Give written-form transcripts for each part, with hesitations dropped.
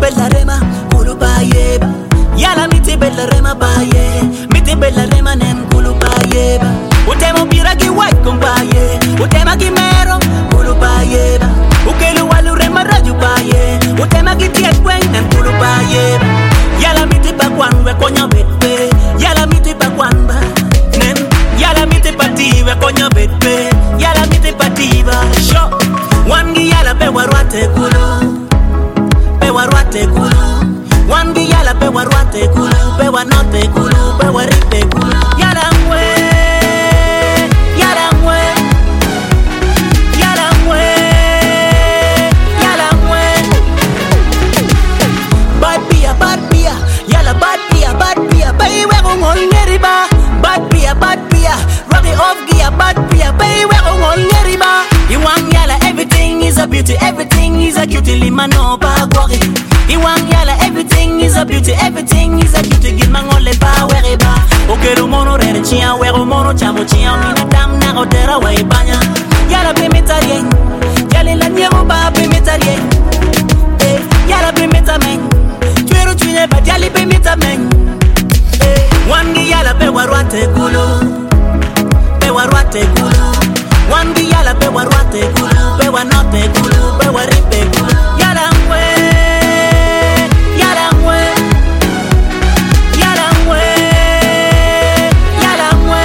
bella rema, kulu bayeba. Yala miti bella rema baye, miti bella rema nem kulu bayeba. Utemo biragi white kumbaye, utema kimero kulu bayeba. Ukelu walu rema raju baye, utema kitiet wen nem kulu bayeba. Yala miti bakwan we konya betpe, yala miti bakwan ba nem, yala miti pati we konya betpe, yala miti pati ba sho. Wangi yala be warwate kulu, be warwate kulu. Wangi yala be warwate kulu, be wanote kulu, be waripe kulu. Yala mwe, yala mwe, yala mwe, yala mwe. Bad beer, yala bad beer. Bay we go ngol ngeriba. Bad beer, rub it off gear. Bad beer, bay we go ngol ngeriba. You want yala, everything is a beauty, everything is a cutie. Lima no bagwari. You want yala, everything is a beauty, everything is a cutie. Give mangole ba weriba. Okero mono rere chia, wero mono chamo chia. Mina dam na otera wa ibanya. Yala be metarien, yale la nyemo ba be metarien. Yala be metamen, tuero tuine ba yali be metamen. Wangi yala be warwate kulu, be warwate kulu. Wangi yala be warwate kulu, be wanote kulu, be waripe kulu. Yala mwe, yala mwe, yala mwe, yala mwe.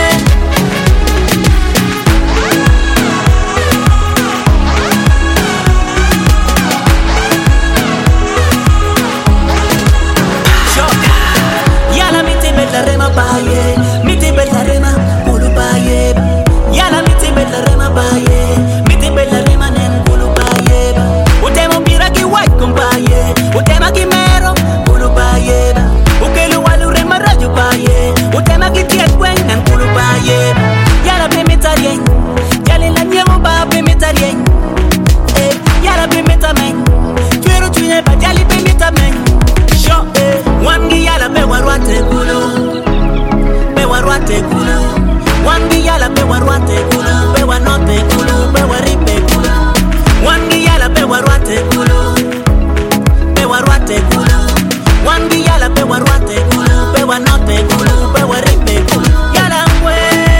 Shoka, yala miti bella rema baye, miti bella rema kulu baye. Yala miti bella rema baye, miti bella rema nem kulu baye. Utemo biragi white kumbaye, utema kimero kulu baye. Ukelu walu rema raju baye, utema kitiet wen nem kulu baye. Yala be metarien, yale la nyemo ba be metarien. Yala be metamen, tuero tuine ba yali be metamen. Sho, wangi yala be warwate kulu, be warwate kulu. Wangi yala be warwate kulu, be wanote kulu, be waripe kulu. Wangi yala be warwate kulu, be warwate kulu. Wangi yala be warwate kulu, be wanote kulu, be waripe kulu. Yala mwe,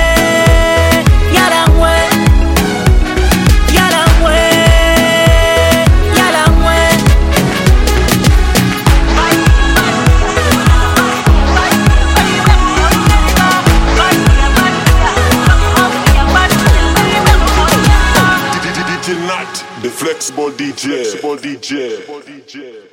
yala mwe, yala mwe, yala mwe. DJ Nat, the flexible DJ.